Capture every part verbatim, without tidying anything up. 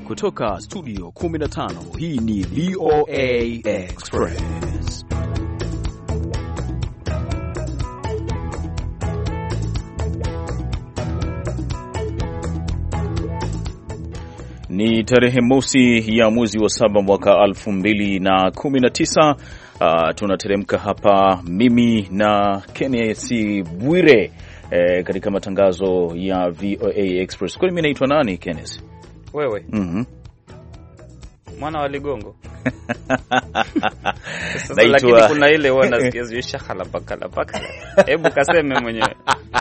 Kutoka studio kumi na tano, hii ni V O A Express. Ni tarehe mosi ya mwezi wa saba mwaka alfu mbili na kumi na tisa. Uh, tunateremka hapa mimi na Kenneth Bwire eh, katika matangazo ya V O A Express. Kwa mimi naitwa nani, Kenneth? Wewe. Mhm. Mwana wa Ligongo. Sasa lakini kuna ile wanasikia zio shakala pakala pakala. Hebu kaseme mwenyewe.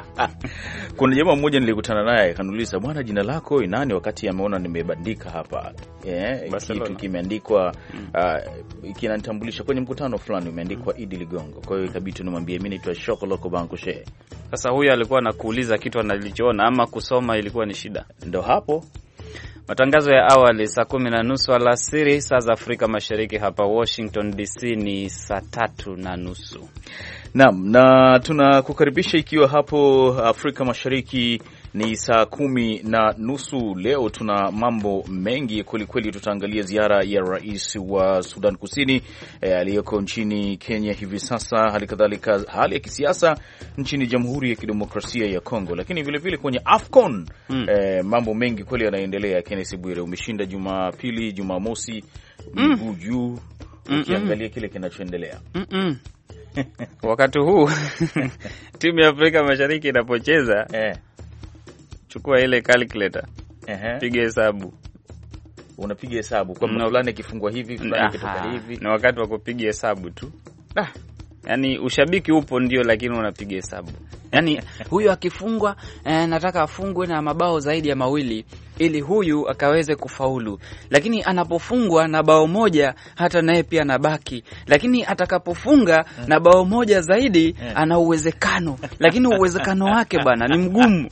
Kuna jamaa mmoja nilikutana naye akaniuliza, bwana, jina lako ni nani? Wakati ameona nimebandika hapa eh, kitu kimeandikwa uh, kinanitambulisha kwenye mkutano fulani umeandikwa Idi Ligongo. Kwa hiyo ikabidi nimwambie mimi naitwa Shokoloko Bankoshe. Sasa huyu alikuwa anakuuliza kitu analichoona ama kusoma ilikuwa ni shida. Ndio hapo. Matangazo ya awali saa kumi na nusu alasiri saa za Afrika Mashariki, hapa Washington D C ni saa tatu na nusu. Naam, na tunakukaribisha ikiwa hapo Afrika Mashariki ni saa kumi na nusu. Leo tuna mambo mengi kweli kweli. Tutaangalia ziara ya rais wa Sudan Kusini eh, aliyoko nchini Kenya hivi sasa, hali kadhalika hali ya kisiasa nchini Jamhuri ya Kidemokrasia ya Kongo, lakini vile vile kwenye AFCON mm. eh, mambo mengi kweli yanaendelea. Kenneth Bwire, umeshinda Jumapili, Jumamosi miguu mm. juu ukiangalia kile kinachoendelea. Mm -mm. Wakati huu timu ya Afrika Mashariki inapocheza eh. chukua ile calculator uh-huh. piga hesabu. Unapiga hesabu kwa no. fulani kifungwa hivi, fulani kitoka hivi. Ni wakati wa kupiga hesabu tu. Ah, yani ushabiki upo ndio, lakini unapiga hesabu. Yani huyu akifungwa eh, nataka afungwe na mabao zaidi ya mawili ili huyu akaweze kufaulu. Lakini anapofungwa na bao moja hata naye pia anabaki. Lakini atakapofunga na bao moja zaidi ana uwezekano. Lakini uwezekano wake bana ni mgumu.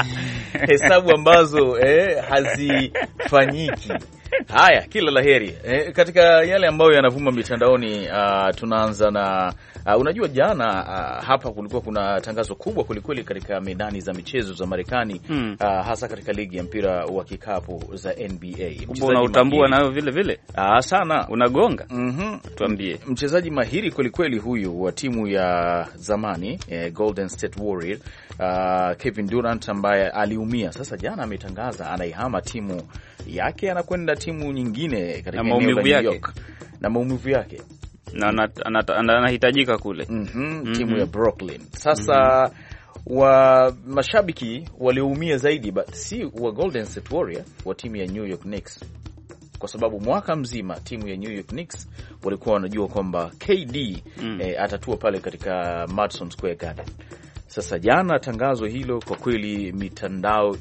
Hesabu ambazo eh, hazifanyiki. Haya, kila laheri. Eh, katika yale ambayo yanavuma mitandaoni, uh, tunaanza na uh, unajua jana uh, hapa kulikuwa kuna tangazo kubwa kulikweli katika medani za michezo za Marekani hmm. uh, hasa katika ligi ya mpira wa kikapu za N B A. Unautambua nayo vile vile? Ah, sana. Unagonga? Mhm. Tuambie. Mchezaji mahiri kulikweli huyu wa timu ya zamani eh, Golden State Warrior, uh, Kevin Durant, ambaye aliumia. Sasa jana ametangaza anaihama timu yake, anakwenda timu nyingine katika eneo la New York na maumivu yake na anahitajika kule. Mhm, mm timu mm -hmm. ya Brooklyn. Sasa mm -hmm. wa mashabiki walioumia zaidi but si wa Golden State Warrior, wa timu ya New York Knicks, kwa sababu mwaka mzima timu ya New York Knicks walikuwa wanajua kwamba K D mm. eh, atatua pale katika Madison Square Garden. Sasa jana tangazo hilo kwa kweli mitandao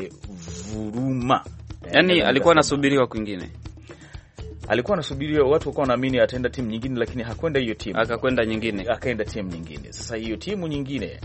imevuruma. Yaani alikuwa anasubiriwa kwingine. Alikuwa anasubiriwa, watu walikuwa wanaamini ataenda timu nyingine, lakini hakwenda hiyo timu. Akakwenda nyingine. Akaenda timu nyingine. Sasa hiyo timu nyingine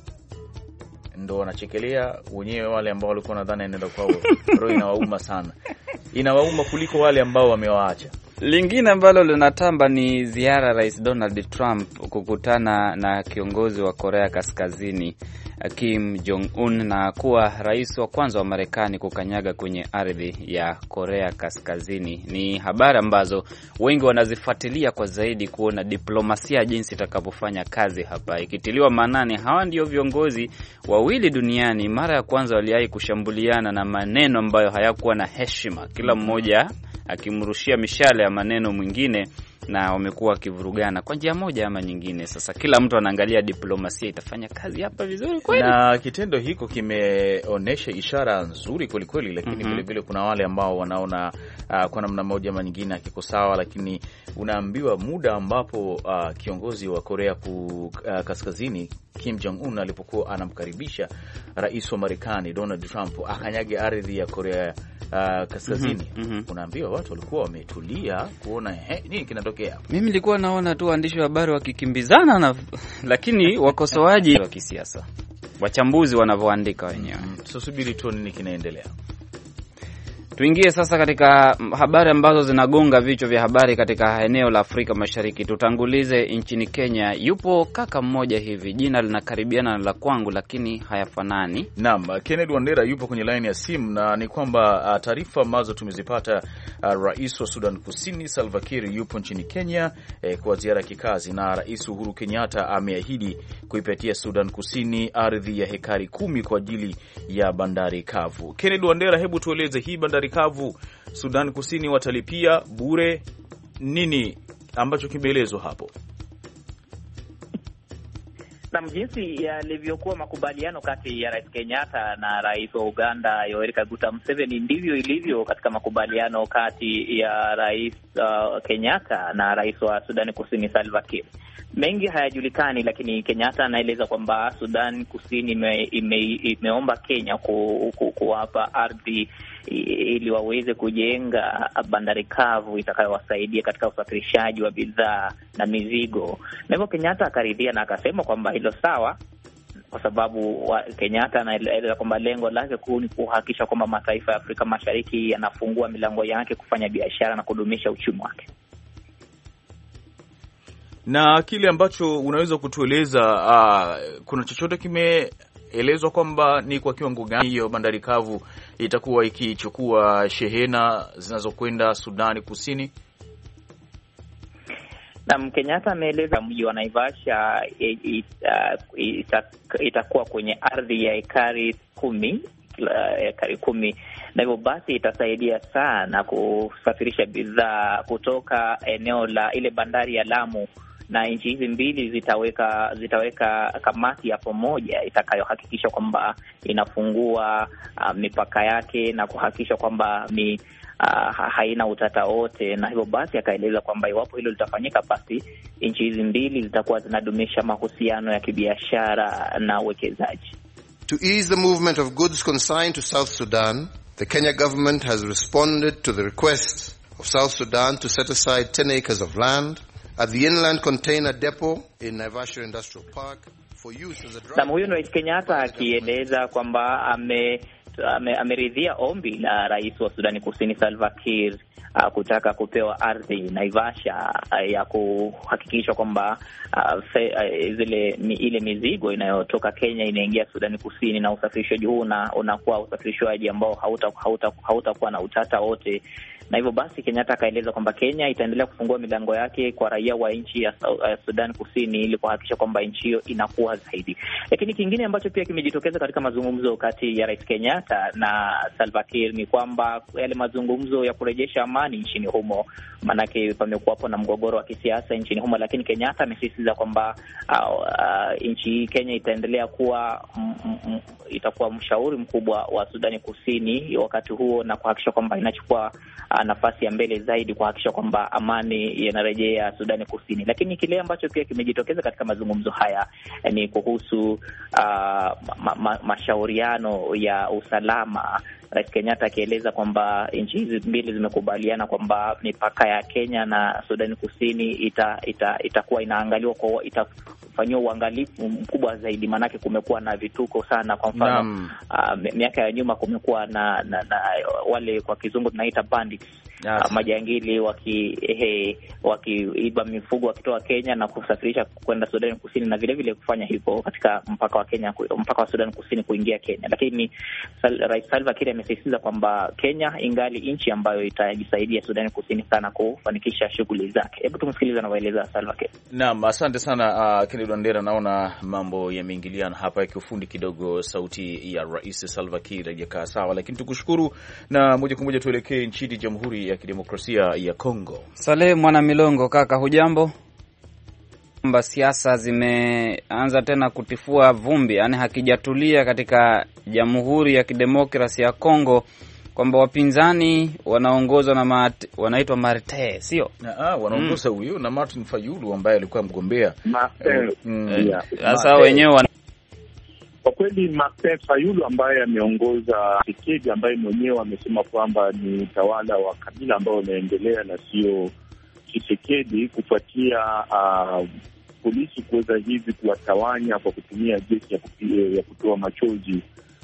ndo wanachekelea wenyewe, wale ambao walikuwa nadhani anaenda kwao. Roho inawauma sana. Inawauma kuliko wale ambao wamewaacha. Lingine ambalo linatamba ni ziara Rais Donald Trump kukutana na kiongozi wa Korea Kaskazini Kim Jong Un, na kuwa rais wa kwanza wa Marekani kukanyaga kwenye ardhi ya Korea Kaskazini. Ni habari ambazo wengi wanazifuatilia kwa zaidi kuona diplomasia jinsi itakapofanya kazi hapa, ikitiliwa maanani hawa ndio viongozi wawili duniani mara ya kwanza waliai kushambuliana na maneno ambayo hayakuwa na heshima, kila mmoja akimrushia mishale ya maneno mwingine, na wamekuwa wakivurugana kwa njia moja ama nyingine. Sasa kila mtu anaangalia diplomasia itafanya kazi hapa vizuri kweli, na kitendo hiko kimeonesha ishara nzuri kweli kweli, lakini vile mm -hmm. vile kuna wale ambao wanaona uh, kwa namna moja ama nyingine hakiko sawa, lakini unaambiwa muda ambapo uh, kiongozi wa Korea ku, uh, Kaskazini Kim Jong Un alipokuwa anamkaribisha rais wa Marekani Donald Trump akanyage ardhi ya Korea uh, Kaskazini, mm -hmm. unaambiwa watu walikuwa wametulia kuona he, nini kinatokea. Mimi nilikuwa naona tu waandishi wa habari wakikimbizana na lakini wakosoaji wa kisiasa, wachambuzi wanavyoandika wenyewe. Mm -hmm. Tusubiri tu nini kinaendelea. Tuingie sasa katika habari ambazo zinagonga vichwa vya habari katika eneo la Afrika Mashariki. Tutangulize nchini Kenya. Yupo kaka mmoja hivi, jina linakaribiana na la kwangu lakini hayafanani. Naam, Kennedy Wandera yupo kwenye line ya simu, na ni kwamba taarifa ambazo tumezipata, uh, Rais wa Sudan Kusini Salva Kiir yupo nchini Kenya eh, kwa ziara ya kikazi, na Rais Uhuru Kenyatta ameahidi kuipatia Sudan Kusini ardhi ya hekari kumi kwa ajili ya bandari kavu. Kennedy Wandera, hebu tueleze hii bandari kavu Sudan Kusini watalipia bure, nini ambacho kimeelezwa hapo? Na jinsi yalivyokuwa makubaliano kati ya Rais Kenyatta na Rais wa Uganda Yoweri Kaguta Museveni, ndivyo ilivyo katika makubaliano kati ya Rais uh, Kenyatta na Rais wa Sudan Kusini Salva Kiir. Mengi hayajulikani, lakini Kenyatta anaeleza kwamba Sudan Kusini ime, ime, imeomba Kenya ku, ku, kuwapa ardhi ili waweze kujenga bandari kavu itakayowasaidia katika usafirishaji wa bidhaa na mizigo. Na hivyo Kenyatta akaridhia na akasema kwamba hilo sawa, kwa sababu Kenyatta anaeleza kwamba lengo lake kuu ni kuhakikisha kwamba mataifa ya Afrika Mashariki yanafungua milango yake kufanya biashara na kudumisha uchumi wake. Na kile ambacho unaweza kutueleza, uh, kuna chochote kimeelezwa kwamba ni kwa kiwango gani hiyo bandari kavu itakuwa ikichukua shehena zinazokwenda Sudani Kusini? Na Kenyatta ameeleza mji wa Naivasha itakuwa kwenye ardhi ya ekari kumi, ekari kumi, na hivyo basi itasaidia sana kusafirisha bidhaa kutoka eneo la ile bandari ya Lamu, na nchi hizi mbili zitaweka zitaweka kamati ya pamoja itakayohakikisha kwamba inafungua uh, mipaka yake na kuhakikisha kwamba mi uh, haina utata wote. Na hivyo basi akaeleza kwamba iwapo hilo litafanyika, basi nchi hizi mbili zitakuwa zinadumisha mahusiano ya kibiashara na uwekezaji. To ease the movement of goods consigned to South Sudan, the Kenya government has responded to the request of South Sudan to set aside ten acres of land at the inland container depot in Naivasha Industrial Park for use as a drug. Na huyo Rais Kenyatta akieleza kwamba ame ameridhia ombi la Rais wa Sudani Kusini Salva Kiir uh, kutaka kupewa ardhi Naivasha uh, ya kuhakikisha kwamba uh, uh, zile mi, ile mizigo inayotoka Kenya inaingia Sudani Kusini, na usafirishaji huu na unakuwa usafirishaji ambao hautakuwa hauta, hauta na utata wote. Na hivyo basi Kenyatta akaeleza kwamba Kenya itaendelea kufungua milango yake kwa raia wa nchi ya Sudan Kusini ili kuhakikisha kwamba nchi hiyo inakuwa zaidi. Lakini kingine ambacho pia kimejitokeza katika mazungumzo kati ya Rais Kenyatta na Salva Kiir ni kwamba yale mazungumzo ya kurejesha amani nchini humo, manake pamekuwapo na mgogoro wa kisiasa nchini humo, lakini Kenyatta amesisitiza kwamba uh, uh, nchi hii Kenya itaendelea kuwa m, m, itakuwa mshauri mkubwa wa Sudani Kusini wakati huo, na kuhakikisha kwamba inachukua nafasi ya mbele zaidi kuhakikisha kwamba amani yanarejea Sudani Kusini. Lakini kile ambacho pia kimejitokeza katika mazungumzo haya ni kuhusu uh, ma ma mashauriano ya usalama, Rais Kenyatta akieleza kwamba nchi hizi mbili zimekubaliana kwamba mipaka ya Kenya na Sudani Kusini ita, ita, itakuwa inaangaliwa kwa itafanyiwa uangalifu mkubwa zaidi, maanake kumekuwa na vituko sana. Kwa mfano uh, miaka ya nyuma kumekuwa na, na, na wale kwa kizungu tunaita bandits, yes. uh, majangili waki eh, wakiiba mifugo wakitoa Kenya na kusafirisha kwenda Sudani Kusini, na vile vile kufanya hivyo katika mpaka wa Kenya, mpaka wa Sudani Kusini kuingia Kenya. Lakini Sal, Rais Salva Kiir amesisitiza kwamba Kenya ingali nchi ambayo itajisaidia Sudani Kusini sana kufanikisha shughuli zake. Hebu tumsikilize anavyoeleza Salva Kiir. Naam, asante sana uh, Kennedy Wandera. Naona mambo yameingiliana hapa ya kiufundi kidogo, sauti ya Rais Salva Kiir haijakaa sawa, lakini tukushukuru, na moja kwa moja tuelekee nchini Jamhuri ya Kidemokrasia ya Kongo. Saleh Mwana Milongo, kaka hujambo? Kwamba siasa zimeanza tena kutifua vumbi, yani hakijatulia katika Jamhuri ya Kidemokrasia ya Kongo, kwamba wapinzani wanaongozwa na Mart, wanaitwa Martin, sio? Ah, wanaongoza huyo mm. na Martin Fayulu ambaye alikuwa mgombea. Sasa wenyewe wana... Kwa kweli Martin Fayulu ambaye ameongoza Tshisekedi, ambaye mwenyewe amesema kwamba ni utawala wa kabila ambao unaendelea na sio Tshisekedi, kufuatia uh, polisi kuweza hivi kuwatawanya kwa kutumia gesi ya, ya kutoa machozi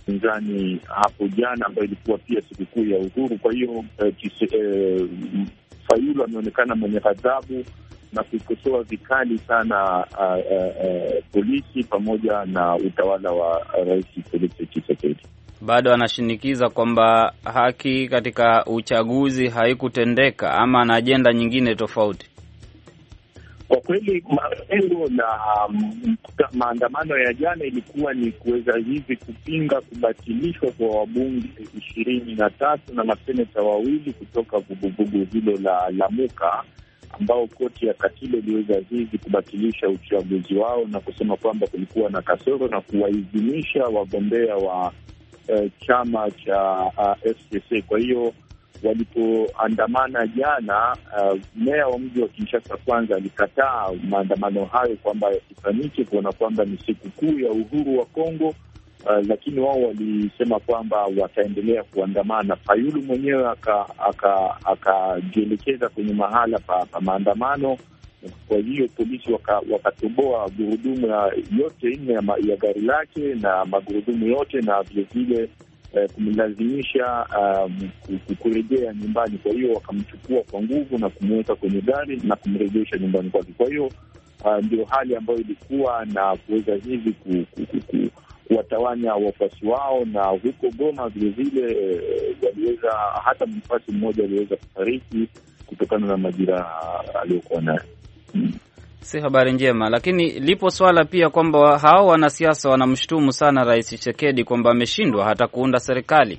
upinzani hapo jana, ambayo ilikuwa pia sikukuu ya uhuru. Kwa hiyo eh, eh, Fayulu ameonekana mwenye ghadhabu na kuikosoa vikali sana uh, uh, uh, polisi pamoja na utawala wa Rais Felix Tshisekedi. Bado anashinikiza kwamba haki katika uchaguzi haikutendeka, ama ana ajenda nyingine tofauti. Kwa kweli lengo la um, maandamano ya jana ilikuwa ni kuweza hivi kupinga kubatilishwa kwa wabunge ishirini na tatu na maseneta wawili kutoka vuguvugu hilo la Lamuka, ambao koti ya katiba iliweza hivi kubatilisha uchaguzi wao na kusema kwamba kulikuwa na kasoro na kuwaidhinisha wagombea wa uh, chama cha uh, F C C. Kwa hiyo walipoandamana jana, uh, meya wa mji wa Kinshasa kwanza alikataa maandamano hayo kwamba yasifanyike, kuona kwamba ni sikukuu ya uhuru wa Kongo. Uh, lakini wao walisema kwamba wataendelea kuandamana. Fayulu mwenyewe akajielekeza aka, kwenye mahala pa, pa maandamano. Kwa hiyo polisi wakatoboa waka gurudumu yote nne ya, ya gari lake na magurudumu yote, na vilevile Uh, kumlazimisha uh, kurejea nyumbani. Kwa hiyo wakamchukua kwa nguvu na kumweka kwenye gari na kumrejesha nyumbani kwake. Kwa hiyo uh, ndio hali ambayo ilikuwa na kuweza hivi ku, ku, ku, ku, kuwatawanya wafuasi wao, na huko Goma vilevile uh, waliweza hata mfuasi mmoja aliweza kufariki kutokana na majira aliyokuwa nayo. hmm. Si habari njema, lakini lipo swala pia kwamba hao wanasiasa wanamshutumu sana Rais Tshisekedi kwamba ameshindwa hata kuunda serikali.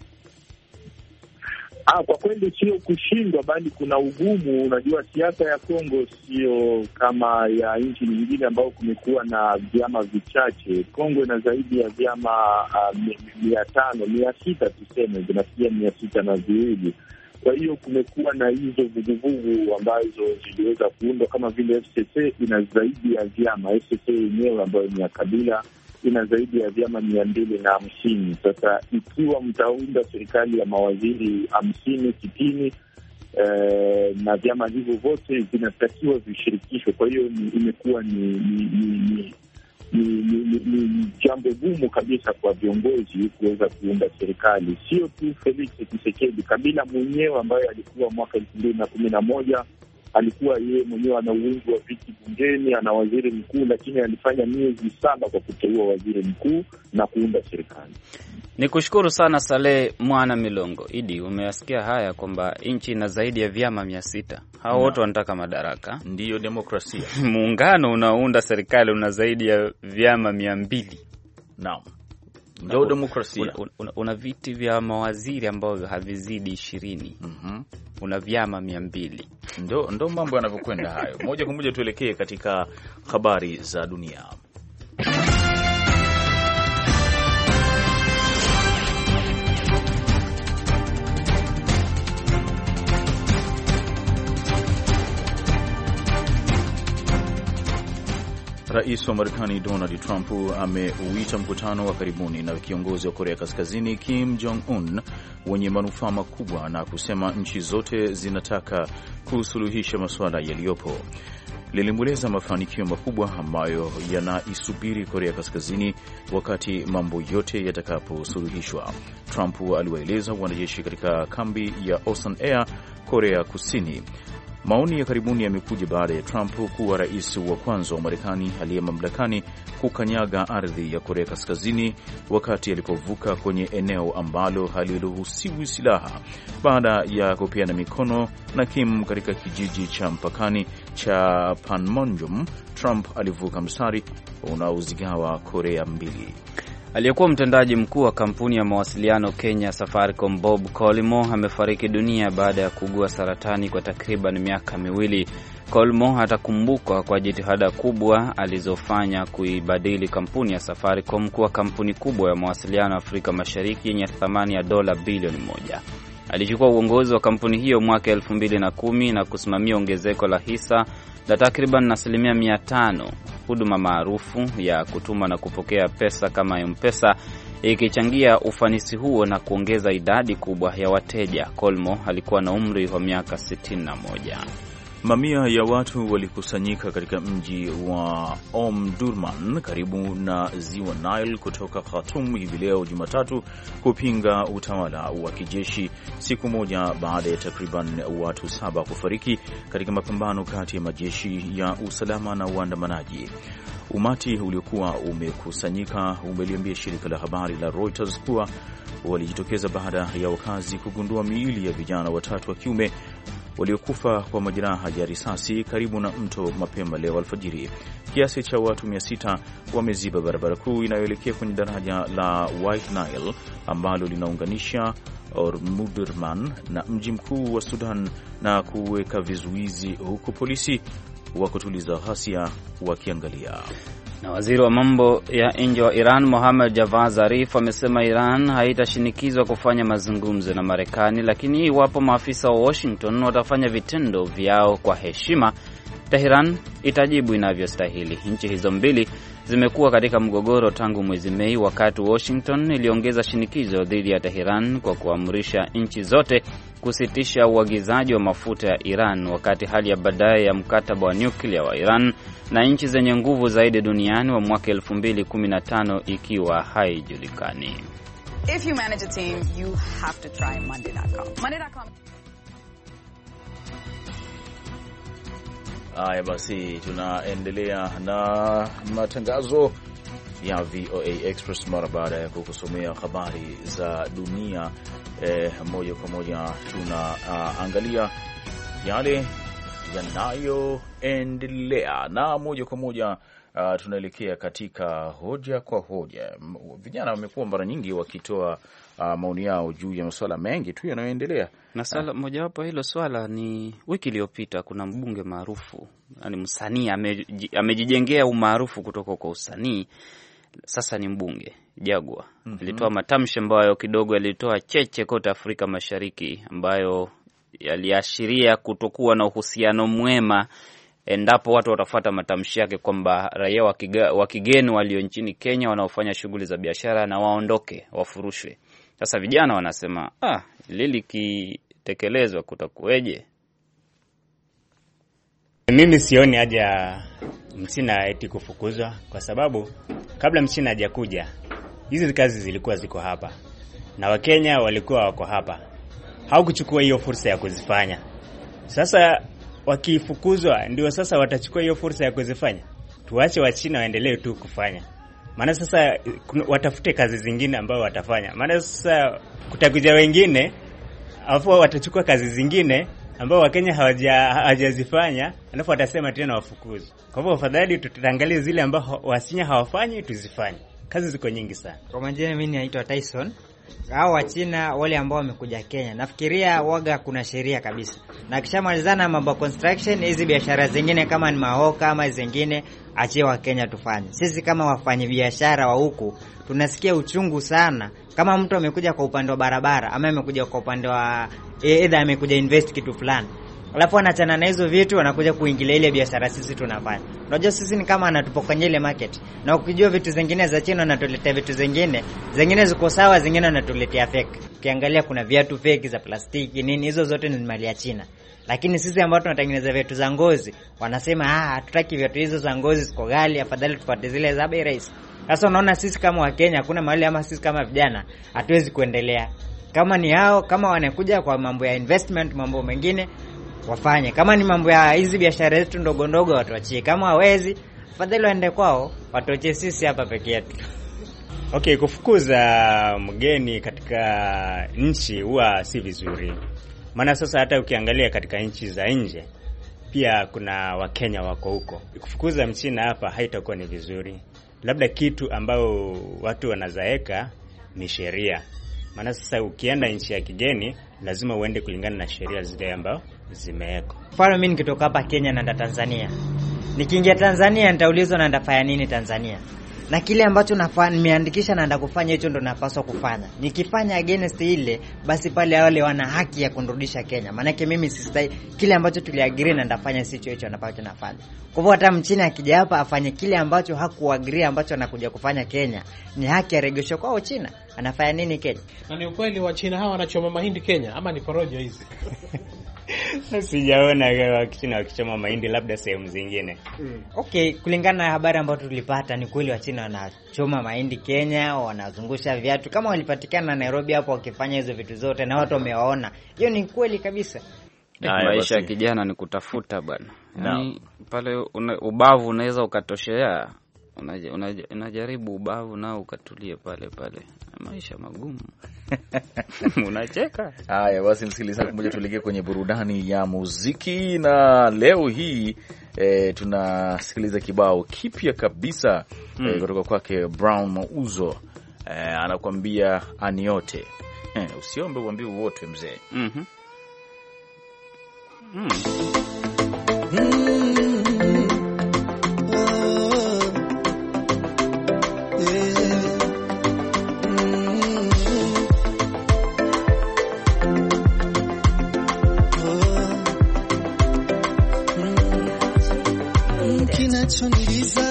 Ah, kwa kweli sio kushindwa, bali kuna ugumu. Unajua, siasa ya Kongo sio kama ya nchi nyingine ambao kumekuwa na vyama vichache. Kongo ina zaidi ya vyama uh, mia tano, mia sita tuseme, zinafikia mia sita na viwili. Kwa hiyo kumekuwa na hizo vuguvugu ambazo ziliweza kuundwa, kama vile F C C ina zaidi ya vyama. F C C yenyewe ambayo ni ya Kabila ina zaidi ya vyama mia mbili na hamsini. Sasa ikiwa mtaunda serikali ya mawaziri hamsini sitini, eh, na vyama hivyo vote vinatakiwa vishirikishwe. Kwa hiyo imekuwa ni ni ni, ni Ni, ni, ni, ni jambo gumu kabisa kwa viongozi kuweza kuunda serikali. Sio tu Felix Tshisekedi, Kabila mwenyewe ambaye alikuwa mwaka elfu mbili na kumi na moja alikuwa yeye mwenyewe ana wingi wa viti bungeni, ana waziri mkuu, lakini alifanya miezi saba kwa kuteua waziri mkuu na kuunda serikali. Nikushukuru sana Saleh Mwana Milongo. Idi, umeyasikia haya kwamba nchi ina zaidi ya vyama mia sita. Hao wote wanataka madaraka. Ndiyo demokrasia. Muungano unaounda serikali una zaidi ya vyama mia mbili. Naam. Ndio demokrasia. Una, una, una, una viti vya mawaziri ambao havizidi ishirini. Mhm. Una vyama mia mbili. Ndio ndio mambo yanavyokwenda hayo. Moja kwa moja tuelekee katika habari za dunia. Rais wa Marekani Donald Trump ameuita mkutano wa karibuni na kiongozi wa Korea Kaskazini Kim Jong-un wenye manufaa makubwa na kusema nchi zote zinataka kusuluhisha masuala yaliyopo. Lilimweleza mafanikio makubwa ambayo yanaisubiri Korea Kaskazini wakati mambo yote yatakaposuluhishwa. Trump aliwaeleza wanajeshi katika kambi ya Osan Air, Korea Kusini. Maoni ya karibuni yamekuja baada ya Trump kuwa rais wa kwanza wa Marekani aliye mamlakani kukanyaga ardhi ya Korea Kaskazini wakati alipovuka kwenye eneo ambalo haliruhusiwi silaha baada ya kupeana mikono na Kim katika kijiji cha mpakani cha Panmunjom. Trump alivuka mstari unaozigawa Korea mbili. Aliyekuwa mtendaji mkuu wa kampuni ya mawasiliano Kenya Safaricom Bob Collymore amefariki dunia baada ya kuugua saratani kwa takriban miaka miwili. Collymore atakumbukwa kwa jitihada kubwa alizofanya kuibadili kampuni ya Safaricom kuwa kampuni kubwa ya mawasiliano Afrika Mashariki yenye thamani ya dola bilioni moja. Alichukua uongozi wa kampuni hiyo mwaka elfu mbili na kumi na kusimamia ongezeko la hisa la takriban asilimia mia tano. Huduma maarufu ya kutuma na kupokea pesa kama M-Pesa ikichangia ufanisi huo na kuongeza idadi kubwa ya wateja. Collymore alikuwa na umri wa miaka sitini na moja. Mamia ya watu walikusanyika katika mji wa Omdurman karibu na ziwa Nile kutoka Khartoum hivi leo Jumatatu kupinga utawala wa kijeshi, siku moja baada ya takriban watu saba kufariki katika mapambano kati ya majeshi ya usalama na waandamanaji. Umati uliokuwa umekusanyika umeliambia shirika la habari la Reuters kuwa walijitokeza baada ya wakazi kugundua miili ya vijana watatu wa kiume waliokufa kwa majeraha ya risasi karibu na mto mapema leo alfajiri. Kiasi cha watu mia sita wameziba barabara kuu inayoelekea kwenye daraja la White Nile ambalo linaunganisha Omdurman na mji mkuu wa Sudan na kuweka vizuizi, huku polisi wa kutuliza ghasia wakiangalia. Na waziri wa mambo ya nje wa Iran Mohammad Javad Zarif amesema Iran haitashinikizwa kufanya mazungumzo na Marekani, lakini iwapo maafisa wa Washington watafanya vitendo vyao kwa heshima, Tehran itajibu inavyostahili. Nchi hizo mbili zimekuwa katika mgogoro tangu mwezi Mei, wakati Washington iliongeza shinikizo dhidi ya Tehran kwa kuamrisha nchi zote kusitisha uagizaji wa mafuta ya Iran, wakati hali ya baadaye ya mkataba wa nyuklia wa Iran na nchi zenye nguvu zaidi duniani wa mwaka elfu mbili kumi na tano ikiwa haijulikani. If you manage a team, you have to try monday dot com. monday dot com. Haya basi, tunaendelea na matangazo ya V O A Express mara baada ya kukusomea habari za dunia. Eh, moja kwa moja tunaangalia uh, yale yanayoendelea, na moja kwa moja uh, tunaelekea katika hoja kwa hoja. Vijana wamekuwa mara nyingi wakitoa uh, maoni yao juu ya masuala mengi tu yanayoendelea, na swala moja wapo hilo swala ni wiki iliyopita kuna mbunge maarufu, yani msanii amejijengea umaarufu kutoka kwa usanii, sasa ni mbunge Jagwa. Mm-hmm. Alitoa matamshi ambayo kidogo yalitoa cheche kote Afrika Mashariki, ambayo yaliashiria kutokuwa na uhusiano mwema endapo watu watafuata matamshi yake kwamba raia wa kigeni walio nchini Kenya wanaofanya shughuli za biashara na waondoke, wafurushwe. Sasa vijana wanasema, ah, lili kitekelezwa kutakuweje? Mimi sioni haja Mchina eti kufukuzwa, kwa sababu kabla Mchina hajakuja hizi kazi zilikuwa ziko hapa na Wakenya walikuwa wako hapa, haukuchukua hiyo fursa ya kuzifanya. Sasa wakifukuzwa ndio sasa watachukua hiyo fursa ya kuzifanya. Tuache Wachina waendelee tu kufanya, maana sasa watafute kazi zingine ambao watafanya. Maana sasa kutakuja wengine alafu watachukua kazi zingine ambao Wakenya hawajazifanya, alafu watasema tena wafukuzwe. Kwa hivyo afadhali tutaangalia zile ambao Wachina hawafanyi tuzifanye. Kazi ziko nyingi sana. Kwa majina mimi naitwa Tyson. Hao Wachina wale ambao wamekuja Kenya, nafikiria waga kuna sheria kabisa. Na kishamalizana mambo construction, hizi biashara zingine kama ni mahoka ama zingine achie wa Kenya tufanye. Sisi kama wafanyi biashara wa huku tunasikia uchungu sana kama mtu amekuja kwa upande wa barabara ama amekuja kwa upande wa either amekuja invest kitu fulani, alafu anachana na hizo vitu anakuja kuingilia ile biashara sisi tunafanya. Unajua sisi ni kama anatupokonyea ile market, na ukijua vitu zingine za China anatuletea vitu zingine zingine ziko sawa, zingine anatuletea fake. Ukiangalia kuna viatu fake za plastiki nini, hizo zote ni mali ya China. Lakini sisi ambao tunatengeneza viatu za ngozi wanasema ah, hatutaki viatu hizo za ngozi, ziko ghali, afadhali tupate zile za bei rahisi. Sasa unaona sisi kama wa Kenya kuna mahali ama sisi kama vijana hatuwezi kuendelea. Kama ni hao, kama wanakuja kwa mambo ya investment, mambo mengine wafanye. Kama ni mambo ya hizi biashara zetu ndogo ndogo watuachie. Kama hawezi, afadhali waende kwao, watuachie sisi hapa peke yetu. Okay, kufukuza mgeni katika nchi huwa si vizuri. Maana sasa hata ukiangalia katika nchi za nje pia kuna Wakenya wako huko. Kufukuza Mchina hapa haitakuwa ni vizuri. Labda kitu ambao watu wanazaeka ni sheria. Maana sasa ukienda nchi ya kigeni lazima uende kulingana na sheria zile ambao zimewekwa. Mfano mimi nikitoka hapa Kenya naenda Tanzania. Nikiingia Tanzania nitaulizwa naenda fanya nini Tanzania. Na kile ambacho nafanya nimeandikisha naenda kufanya hicho ndo napaswa kufanya. Nikifanya against ile basi pale wale wana haki ya kunirudisha Kenya. Maana yake mimi sistai kile ambacho tuliagree na ndafanya sicho hicho anapacho nafanya. Kwa hivyo hata Mchina akija hapa afanye kile ambacho hakuagree ambacho anakuja kufanya Kenya, ni haki ya regesho kwao China. Anafanya nini Kenya? Na ni ukweli wa China hawa wanachoma mahindi Kenya ama ni porojo hizi? Sijaona Wachina wakichoma mahindi, labda sehemu zingine. Mm. Okay, kulingana na habari ambazo tulipata ni kweli Wachina wanachoma mahindi Kenya, wanazungusha viatu. Kama walipatikana Nairobi hapo wakifanya hizo vitu zote na watu wamewaona, hiyo ni kweli kabisa. Maisha ya kijana ni kutafuta bwana. Yaani pale una, ubavu unaweza ukatoshea. Unajaribu unajaribu ubavu nao ukatulie pale pale. Maisha magumu. Unacheka. Haya basi, msikilizaji, mmoja tuelekee kwenye burudani ya muziki, na leo hii e, tunasikiliza kibao kipya kabisa mm. e, kutoka kwake Brown Mauzo. E, anakuambia aniote. E, usiombe uambie wote mzee. Mhm. Mm. Mm. Kinachoniliza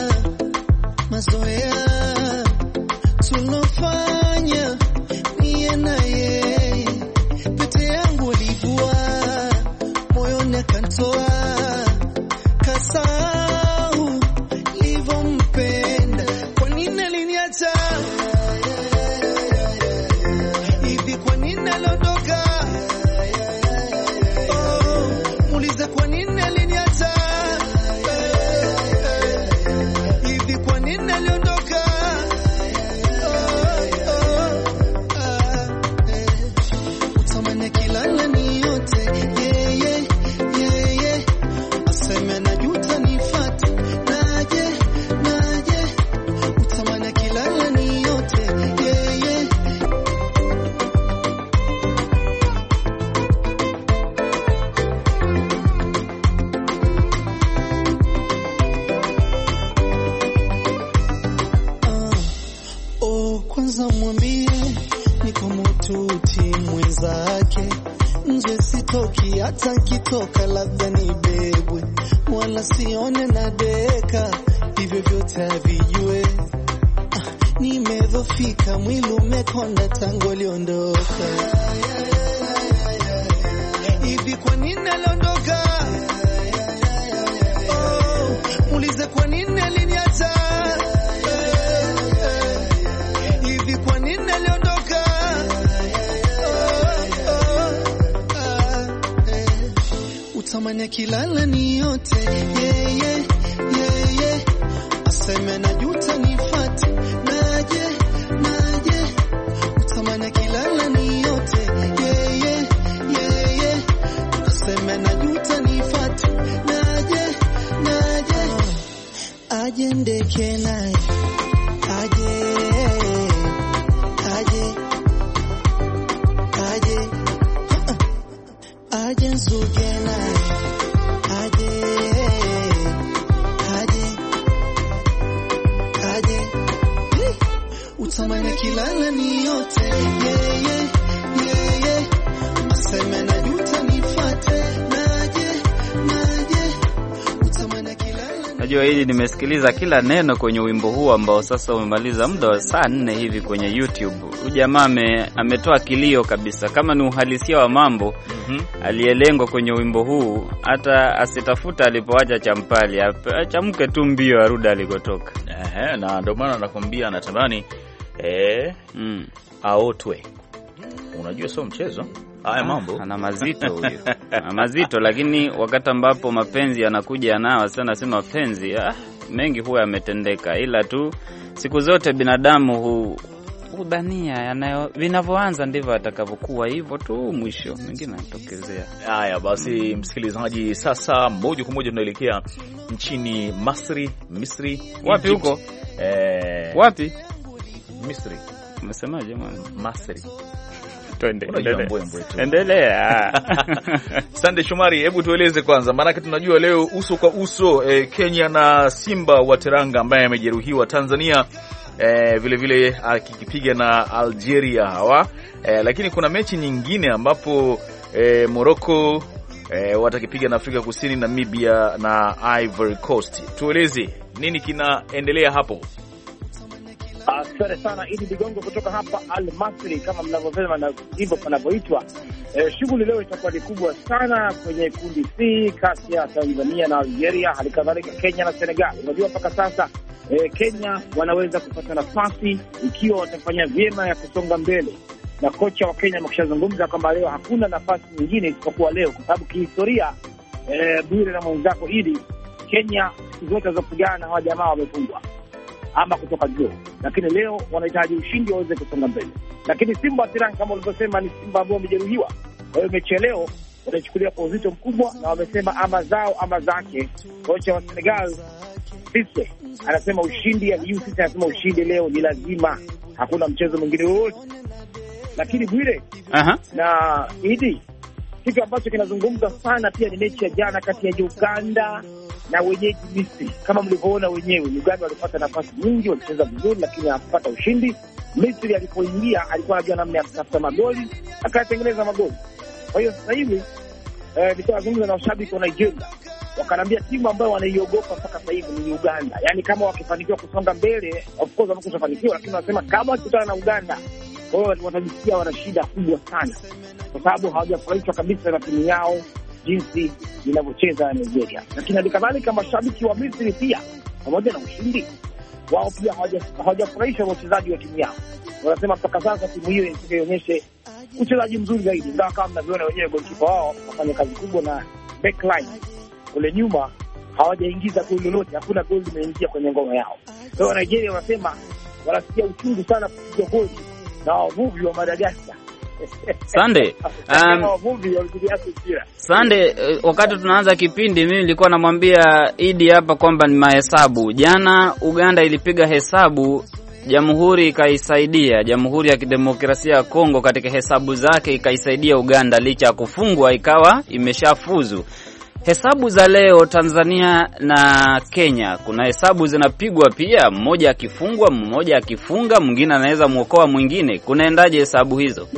mazoea tunofanya niye na yeye, pete yangu alivua moyoni akantoa, kasau livyompenda, kwa nini aliniacha hivi, kwa nini aliondoka, oh, muulize kwa nini aliniacha hata kitoka labda nibebwe, wala sione na deka, hivyo vyote havijue. Ah, nimedhofika, mwili umekonda tangu aliondoka. Hivi kwa nini aliondoka? Oh, muulize kwa nini aliniacha. Hivi kwa nini aliondoka? Utamani kilala ni yote, yeah, yeah, yeah, yeah. Aseme na juta nifate, naje, naje. Utamani kilala ni yote, yeah, yeah, yeah, yeah. Aseme na juta nifate, naje, naje. Aje ndeke naye, aje, aje, aje. Aje nzuge naye, aje, aje, aje. Utamani kilala ni yote, yeah, yeah, yeah, yeah. Aseme na juta nifate, naje, naje. Utamani kilala. Najua hili nimesikiliza kila neno kwenye wimbo huu ambao sasa umemaliza muda wa saa nne hivi kwenye YouTube. Jamaa ametoa kilio kabisa, kama ni uhalisia wa mambo. Mm-hmm. Aliyelengwa kwenye wimbo huu hata asitafuta alipoacha champali, achamke tu mbio arudi alikotoka. Ehe, na ndio maana nakwambia anatamani eh mm. aotwe. Unajua sio mchezo. Haya mambo ana mazito huyo. Ana mazito, lakini wakati ambapo mapenzi yanakuja nao sana, sema mapenzi ah, mengi huwa yametendeka, ila tu siku zote binadamu hu udhania yanayo vinavyoanza ndivyo atakavyokuwa, hivyo tu mwisho mwingine anatokezea. Haya basi, msikilizaji, sasa moja kwa moja tunaelekea nchini Misri. Misri wapi huko? Eh, wapi? Misri. Umesemaje mwana? Misri. Tuendelee. Endelea. Sande Shomari, hebu tueleze kwanza, maana tunajua leo uso kwa uso eh, Kenya na Simba wa Teranga ambaye amejeruhiwa, Tanzania eh, vile vile akikipiga na Algeria hawa eh, lakini kuna mechi nyingine ambapo eh, Morocco eh, watakipiga na Afrika Kusini, Namibia na Ivory Coast. Tueleze nini kinaendelea hapo? Asante uh, sana Idi Ligongo kutoka hapa Al-Masri kama mnavyosema na hivyo panavyoitwa. E, shughuli leo itakuwa ni kubwa sana kwenye kundi C kati ya Tanzania na Algeria, hali kadhalika Kenya na Senegal. Unajua mpaka sasa e, Kenya wanaweza kupata nafasi ikiwa watafanya vyema ya kusonga mbele, na kocha wa Kenya ameshazungumza kwamba leo hakuna nafasi nyingine isipokuwa leo, kwa sababu kihistoria e, Bwire na mwenzako Idi, Kenya zote za kupigana hawa jamaa wamefungwa ama kutoka juu, lakini leo wanahitaji ushindi waweze kusonga mbele. Lakini Simba wa Teranga kama ulivyosema ni Simba ambao wamejeruhiwa, kwa hiyo mechi leo wanachukulia kwa uzito mkubwa, na wamesema ama zao ama zake. Kocha wa Senegal Cisse anasema ushindi, ya U Cisse anasema ushindi leo ni lazima, hakuna mchezo mwingine wowote. Lakini Bwire aha na Idi, kitu ambacho kinazungumza sana pia ni mechi ya jana kati ya Uganda na wenyeji Misri. Kama mlivyoona wenyewe, Uganda walipata nafasi nyingi, walicheza vizuri, lakini hawakupata ushindi. Misri alipoingia alikuwa anajua namna ya kutafuta magoli, akatengeneza magoli. Kwa hiyo sasa hivi eh, nilizungumza na washabiki wa Nigeria, wakanambia timu ambayo wanaiogopa mpaka sasa hivi ni Uganda. Yaani kama wakifanikiwa kusonga mbele, of course wamekufanikiwa, lakini wanasema kama wakikutana na Uganda, kwa hiyo watajisikia wana shida kubwa sana, kwa sababu hawajafurahishwa kabisa na timu yao jinsi inavyocheza Nigeria. Lakini hadi kadhalika mashabiki wa Misri pia pamoja na ushindi wao pia hawajafurahishwa na wachezaji wa timu yao. Wanasema mpaka sasa timu hiyo inaonyesha uchezaji mzuri zaidi, ndio kama mnavyoona wenyewe golikipa wao wafanya kazi kubwa, na backline kule nyuma hawajaingiza goli lolote, hakuna goli limeingia kwenye ngoma yao. Kwa hiyo Nigeria wanasema wanasikia uchungu sana kupiga goli na wavuvi wa Madagascar. Sunday, um, Sunday, wakati tunaanza kipindi mimi nilikuwa namwambia Idi hapa kwamba ni mahesabu. Jana Uganda ilipiga hesabu, Jamhuri ikaisaidia, Jamhuri ya Kidemokrasia ya Kongo katika hesabu zake ikaisaidia Uganda, licha ya kufungwa ikawa imeshafuzu. Hesabu za leo Tanzania na Kenya, kuna hesabu zinapigwa pia, mmoja akifungwa, mmoja akifunga, mwingine anaweza muokoa mwingine. Kunaendaje hesabu hizo?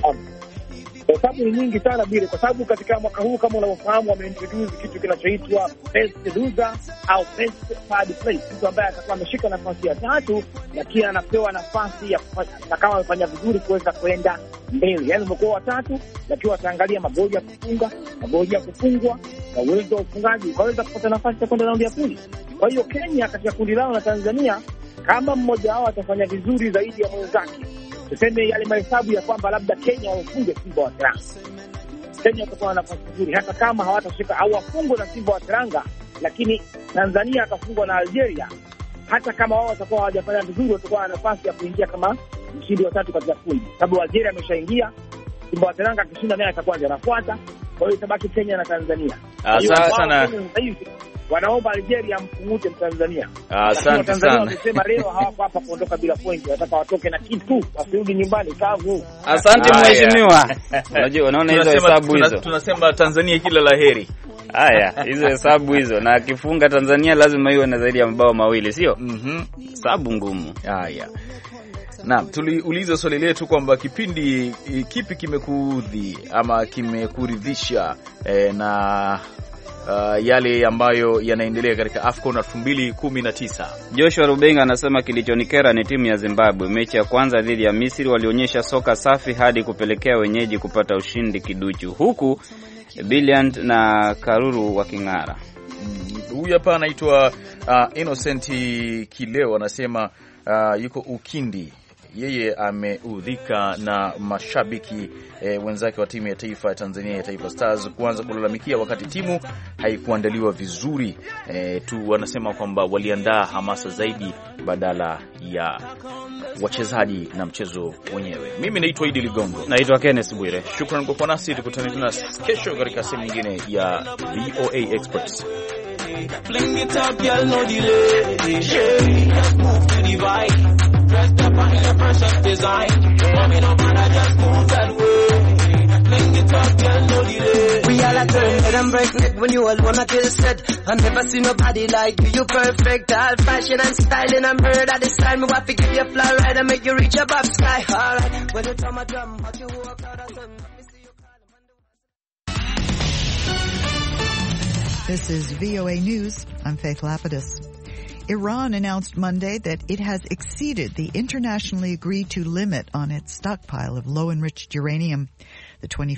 Hesabu ni nyingi sana bila, kwa sababu katika mwaka huu kama unavyofahamu wameintroduce kitu kinachoitwa best loser au best third place, mtu ambaye atakuwa ameshika nafasi ya tatu lakini anapewa nafasi ya kufanya, na kama amefanya vizuri kuweza kwenda mbele. Yaani umekuwa watatu lakini wataangalia magoli ya kufunga, magoli ya kufungwa na uwezo wa ufungaji, ukaweza kupata nafasi ya kwenda raundi ya pili. Kwa hiyo Kenya katika kundi lao na Tanzania, kama mmoja wao atafanya vizuri zaidi ya mwenzake, tuseme yale mahesabu ya kwamba labda Kenya wafunge Simba wa Teranga, Kenya watakuwa na nafasi nzuri, hata kama hawatashika au wafungwe na Simba wa Teranga, lakini Tanzania atafungwa na Algeria, hata kama wao watakuwa hawajafanya vizuri, watakuwa na nafasi ya kuingia kama mshindi wa tatu katika kundi, sababu Algeria ameshaingia, Simba wa Teranga akishinda naye atakuwa anafuata. Kwa hiyo itabaki Kenya na Tanzania. Asante sana. Wanaomba Algeria mfungute Mtanzania. Asante sana. Wamesema leo hawako hapa kuondoka bila point, wanataka watoke na kitu, wasirudi nyumbani kavu. Asante mheshimiwa. Unajua unaona hizo hesabu hizo. Tunasema Tanzania kila laheri. Haya, hizo hesabu hizo, na akifunga Tanzania lazima iwe na zaidi ya mabao mawili, sio? Mhm. Hesabu ngumu. Haya. Naam, tuliuliza swali letu kwamba kipindi kipi kimekuudhi ama kimekuridhisha eh, na uh, yale ambayo yanaendelea katika AFCON elfu mbili kumi na tisa. Joshua Rubenga anasema kilichonikera ni timu ya Zimbabwe. Mechi ya kwanza dhidi ya Misri walionyesha soka safi hadi kupelekea wenyeji kupata ushindi kiduchu, huku Brilliant na Karuru waking'ara. Huyu mm, hapa anaitwa uh, Innocent Kileo anasema uh, yuko Ukindi. Yeye ameudhika na mashabiki e, wenzake wa timu ya taifa ya Tanzania ya Taifa Stars kuanza kulalamikia wakati timu haikuandaliwa vizuri. E, tu wanasema kwamba waliandaa hamasa zaidi badala ya wachezaji na mchezo wenyewe. Mimi naitwa Idi Ligongo. Naitwa Kenneth Bwire. Shukrani kwa kuwa nasi, tukutane tena kesho katika sehemu nyingine ya V O A Experts. Fling it up, girl, no delay. Just move to the vibe. Press the button, your precious design. Mommy, no matter, just move that way. Fling it up, girl, no delay. We all a turn head and break neck when you all wanna kill set. I never see nobody like you, you perfect. All fashion and styling, I'm heard at this time. Me want to give you a fly ride and make you reach above sky. Alright, when you drum a drum, how you walk out of sun. This is V O A News. I'm Faith Lapidus. Iran announced Monday that it has exceeded the internationally agreed to limit on its stockpile of low-enriched uranium. The